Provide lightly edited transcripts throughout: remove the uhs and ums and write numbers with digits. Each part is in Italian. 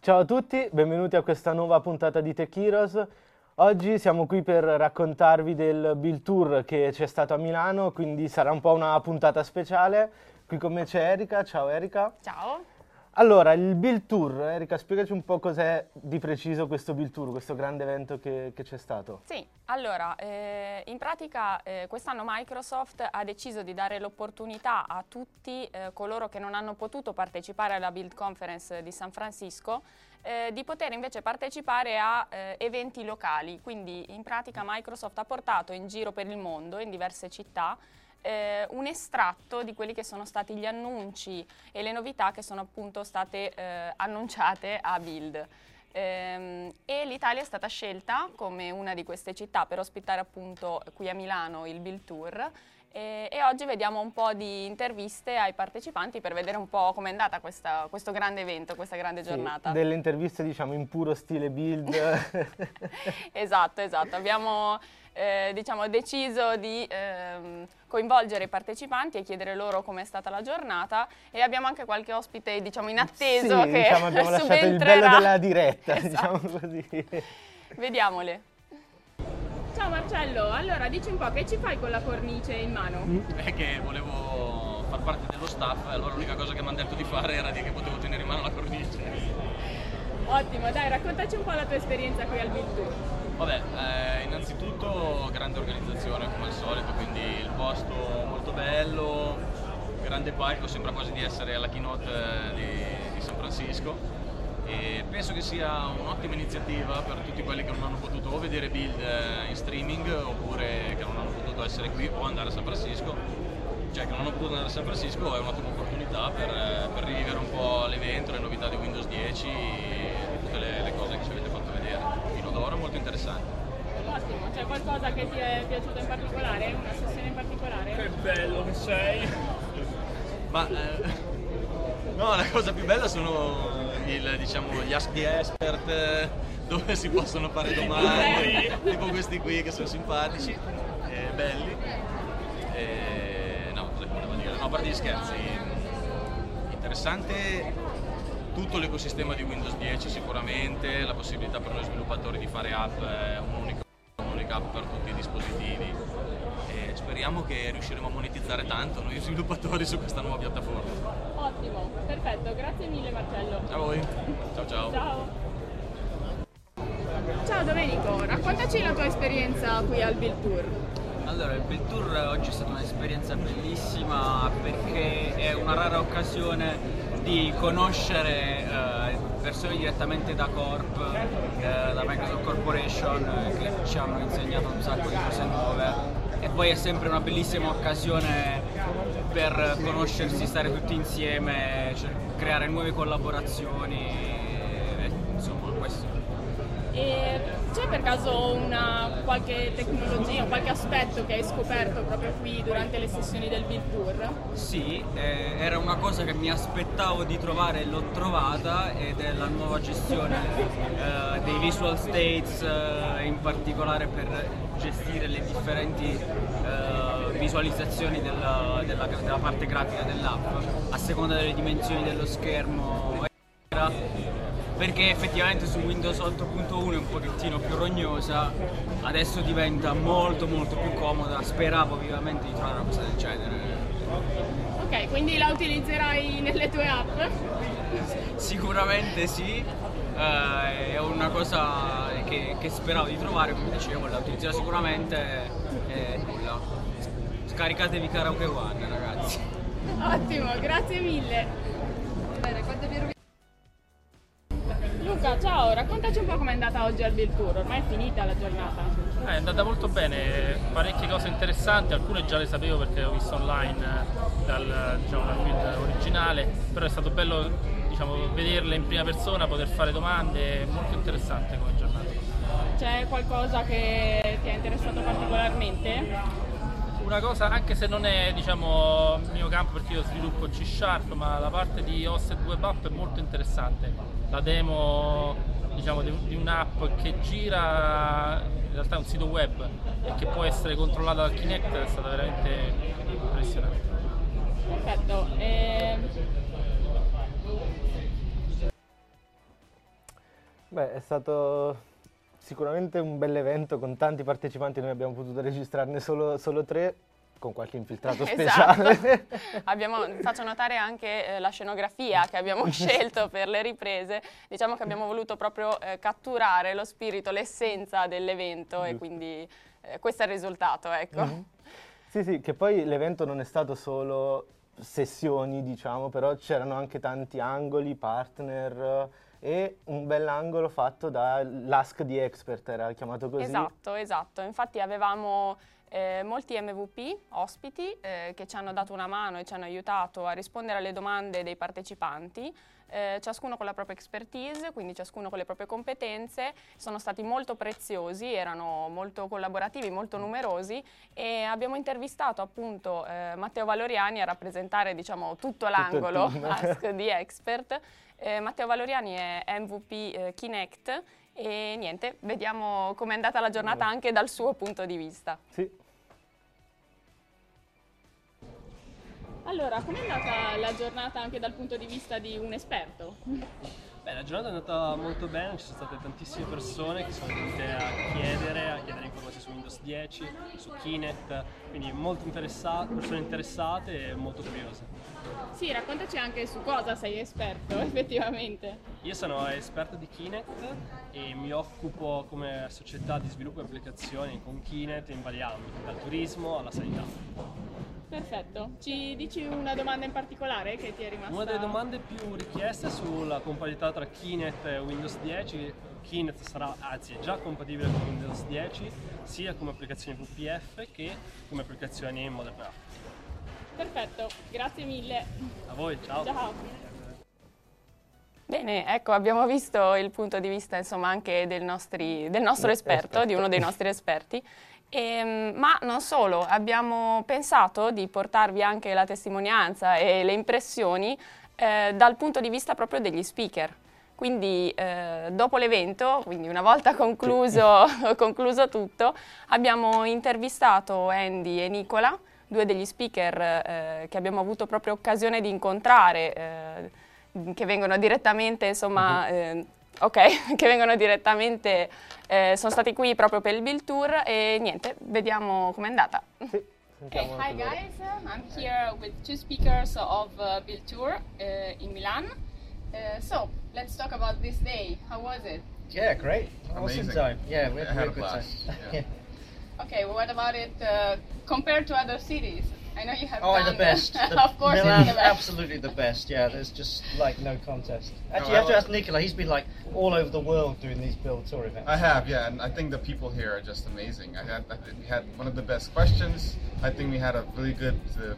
Ciao a tutti, benvenuti a questa nuova puntata di Tech Heroes. Oggi siamo qui per raccontarvi del Build Tour che c'è stato a Milano, quindi sarà un po' una puntata speciale. Qui con me c'è Erika. Ciao Erika. Ciao. Allora, il Build Tour, Erika, spiegaci un po' cos'è di preciso questo Build Tour, questo grande evento che c'è stato. Sì, allora, in pratica quest'anno Microsoft ha deciso di dare l'opportunità a tutti coloro che non hanno potuto partecipare alla Build Conference di San Francisco di poter invece partecipare a eventi locali. Quindi in pratica Microsoft ha portato in giro per il mondo, in diverse città, un estratto di quelli che sono stati gli annunci e le novità che sono appunto state annunciate a Build. E l'Italia è stata scelta come una di queste città per ospitare appunto qui a Milano il Build Tour e oggi vediamo un po' di interviste ai partecipanti per vedere un po' com'è andata questo grande evento, questa grande giornata. Sì, delle interviste diciamo in puro stile Build. Esatto, abbiamo diciamo, deciso di coinvolgere i partecipanti e chiedere loro com'è stata la giornata e abbiamo anche qualche ospite diciamo in atteso sì, che diciamo, abbiamo lasciato il bello della diretta, diciamo così. Vediamole. Ciao Marcello, allora dici un po' che ci fai con la cornice in mano? È che volevo far parte dello staff e allora l'unica cosa che mi hanno detto di fare era di che potevo tenere in mano la cornice. Ottimo, dai, raccontaci un po' la tua esperienza qui al Build Tour. Vabbè, innanzitutto grande organizzazione come al solito, quindi il posto molto bello, grande palco, sembra quasi di essere alla keynote di San Francisco. E penso che sia un'ottima iniziativa per tutti quelli che non hanno potuto o vedere Build in streaming oppure che non hanno potuto essere qui o andare a San Francisco. Cioè che non hanno potuto andare a San Francisco è un'ottima opportunità per rivivere un po' l'evento, le novità di Windows 10 e tutte le cose che ci avete fatto vedere fino ad ora, molto interessante. Ottimo, c'è qualcosa che ti è piaciuto in particolare? Una sessione in particolare? Che bello che sei! Ma no, la cosa più bella sono diciamo, gli Ask the Expert dove si possono fare domande, tipo questi qui che sono simpatici, belli. No, cosa volevo dire? No, a parte gli scherzi, interessante tutto l'ecosistema di Windows 10 sicuramente, la possibilità per noi sviluppatori di fare app, un'unica app per tutti i dispositivi. E speriamo che riusciremo a monetizzare tanto noi sviluppatori su questa nuova piattaforma. Ottimo, perfetto, grazie mille Marcello. A voi, ciao ciao. Ciao. Ciao Domenico, raccontaci la tua esperienza qui al Build Tour. Allora, il Build Tour oggi è stata un'esperienza bellissima perché è una rara occasione di conoscere persone direttamente da Corp, da Microsoft Corporation, che ci hanno insegnato un sacco di cose nuove. E poi è sempre una bellissima occasione per conoscersi, stare tutti insieme, creare nuove collaborazioni, insomma questo. E c'è per caso qualche tecnologia, qualche aspetto che hai scoperto proprio qui durante le sessioni del Build Tour? Sì, era una cosa che mi aspettavo di trovare e l'ho trovata ed è la nuova gestione dei visual states, in particolare per gestire le differenti visualizzazioni della parte grafica dell'app a seconda delle dimensioni dello schermo, perché effettivamente su Windows 8.1 è un pochettino più rognosa, adesso diventa molto più comoda, speravo vivamente di trovare una cosa del genere. Ok, quindi la utilizzerai nelle tue app? Sicuramente sì, è una cosa che speravo di trovare, come dicevo, la utilizzerò sicuramente e nulla. Scaricatevi Karaoke One, ragazzi. Ottimo, grazie mille. Bene, Luca, ciao, raccontaci un po' com'è andata oggi al Build Tour, ormai è finita la giornata. È andata molto bene, parecchie cose interessanti, alcune già le sapevo perché ho visto online dal film originale, però è stato bello vederle in prima persona, poter fare domande, molto interessante come giornata. C'è qualcosa che ti ha interessato particolarmente? Una cosa, anche se non è il mio campo perché io sviluppo C#, ma la parte di Hosted Web App è molto interessante. La demo di un'app che gira in realtà un sito web e che può essere controllata dal Kinect è stata veramente impressionante. Perfetto. Beh, è stato sicuramente un bell'evento con tanti partecipanti, noi abbiamo potuto registrarne solo 3, con qualche infiltrato speciale. Esatto. Faccio notare anche la scenografia che abbiamo scelto per le riprese. Diciamo che abbiamo voluto proprio catturare lo spirito, l'essenza dell'evento e quindi questo è il risultato, ecco. Sì, che poi l'evento non è stato solo sessioni, diciamo, però c'erano anche tanti angoli, partner e un bell'angolo fatto dall'Ask the Expert, era chiamato così. Esatto. Infatti avevamo molti MVP ospiti che ci hanno dato una mano e ci hanno aiutato a rispondere alle domande dei partecipanti, ciascuno con la propria expertise, quindi ciascuno con le proprie competenze. Sono stati molto preziosi, erano molto collaborativi, molto numerosi e abbiamo intervistato appunto Matteo Valoriani a rappresentare, diciamo, tutto l'angolo Ask the Expert. Matteo Valoriani è MVP Kinect e niente, vediamo com'è andata la giornata anche dal suo punto di vista. Sì. Allora, com'è andata la giornata anche dal punto di vista di un esperto? Beh, la giornata è andata molto bene, ci sono state tantissime persone che sono venute a chiedere informazioni su Windows 10, su Kinect, quindi persone interessate e molto curiose. Sì, raccontaci anche su cosa sei esperto effettivamente. Io sono esperto di Kinect e mi occupo come società di sviluppo e applicazioni con Kinect in vari ambiti, dal turismo alla sanità. Perfetto, ci dici una domanda in particolare che ti è rimasta? Una delle domande più richieste è sulla compatibilità tra Kinect e Windows 10. Kinect è già compatibile con Windows 10 sia come applicazioni VPF che come applicazioni Modern Graphics. Perfetto, grazie mille. A voi, ciao. Ciao. Bene, ecco, abbiamo visto il punto di vista, insomma, anche del nostro esperto, di uno dei nostri esperti. Ma non solo, abbiamo pensato di portarvi anche la testimonianza e le impressioni dal punto di vista proprio degli speaker. Quindi dopo l'evento, quindi una volta concluso tutto, abbiamo intervistato Andy e Nicola, 2 degli speaker che abbiamo avuto proprio occasione di incontrare, che vengono direttamente, insomma, che vengono direttamente, sono stati qui proprio per il Build Tour e niente, vediamo com'è andata. Sì, Hi guys, I'm here with 2 speakers of Build Tour in Milan. So, let's talk about this day. How was it? Yeah, great. Amazing. Awesome time. Yeah, we had a a good time. blast. Okay, well, what about it compared to other cities? I know you have Oh, done the best. Of course, Milan, it's the best. absolutely the best. Yeah, there's just like no contest. Actually, No, you have to ask Nicola. He's been like all over the world doing these Build Tour events. I have, yeah, and I think the people here are just amazing. We had one of the best questions. I think we had a really good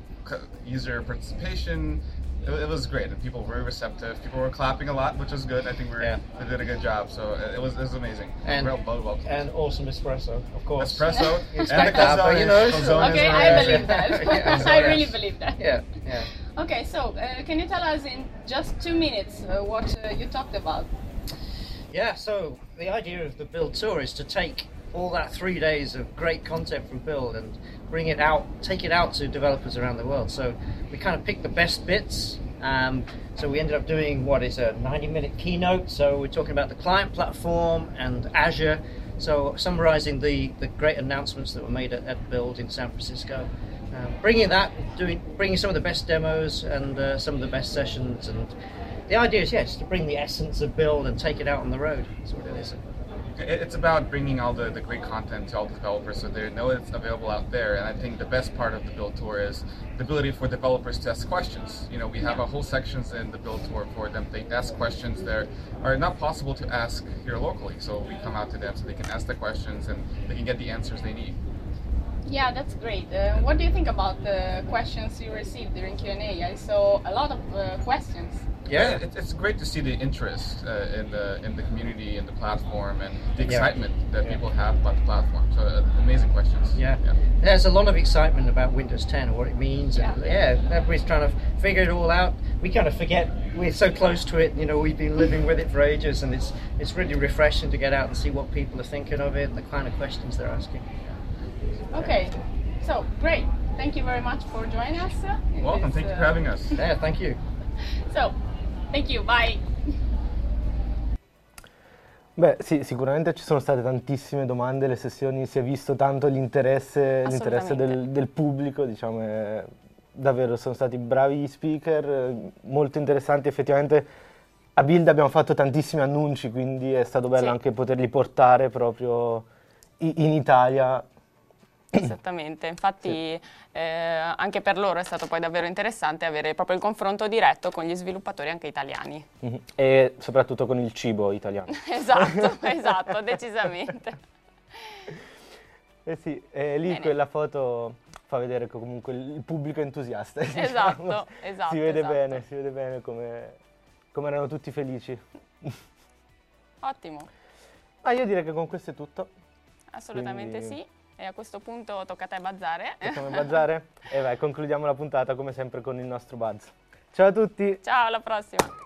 user participation. It was great, and people were very receptive. People were clapping a lot, which was good. I think we did a good job, so it was amazing. And welcome. And awesome espresso, of course. Espresso, You and expect the that, but you know. calzones Okay, were I amazing. believe that. Yeah. I really believe that. Yeah. Okay, so can you tell us in just 2 minutes what you talked about? Yeah, so the idea of the Build Tour is to take all that 3 days of great content from Build and take it out to developers around the world. So we kind of picked the best bits. So we ended up doing what is a 90-minute keynote. So we're talking about the client platform and Azure. So summarizing the great announcements that were made at Build in San Francisco. Bringing some of the best demos and some of the best sessions. And the idea is, yes, to bring the essence of Build and take it out on the road. That's what it is. It's about bringing all the great content to all the developers so they know it's available out there. And I think the best part of the Build Tour is the ability for developers to ask questions. You know, we have a whole sections in the Build Tour for them to ask questions that are not possible to ask here locally. So we come out to them so they can ask the questions and they can get the answers they need. Yeah, that's great. What do you think about the questions you received during Q&A? I saw a lot of questions. Yeah, it's great to see the interest in the community and the platform and the excitement that people have about the platform. So amazing questions. Yeah. There's a lot of excitement about Windows 10 and what it means. And everybody's trying to figure it all out. We kind of forget we're so close to it. You know, we've been living with it for ages, and it's really refreshing to get out and see what people are thinking of it, the kind of questions they're asking. Okay, so great. Thank you very much for joining us. Welcome. Thank you for having us. Yeah, thank you. So, thank you. Bye. Beh, sì, sicuramente ci sono state tantissime domande, le sessioni, si è visto tanto l'interesse del pubblico, diciamo, davvero sono stati bravi speaker, molto interessanti, effettivamente a Build abbiamo fatto tantissimi annunci, quindi è stato bello anche poterli portare proprio in Italia. Esattamente, infatti anche per loro è stato poi davvero interessante avere proprio il confronto diretto con gli sviluppatori anche italiani. E soprattutto con il cibo italiano. Esatto, decisamente. Sì, lì quella foto fa vedere che comunque il pubblico è entusiasta. Esatto. Si vede bene come erano tutti felici. Ottimo. Ma io direi che con questo è tutto. Assolutamente sì. E a questo punto tocca a te buzzare. Tocca a me buzzare? E vai, concludiamo la puntata come sempre con il nostro buzz. Ciao a tutti! Ciao, alla prossima!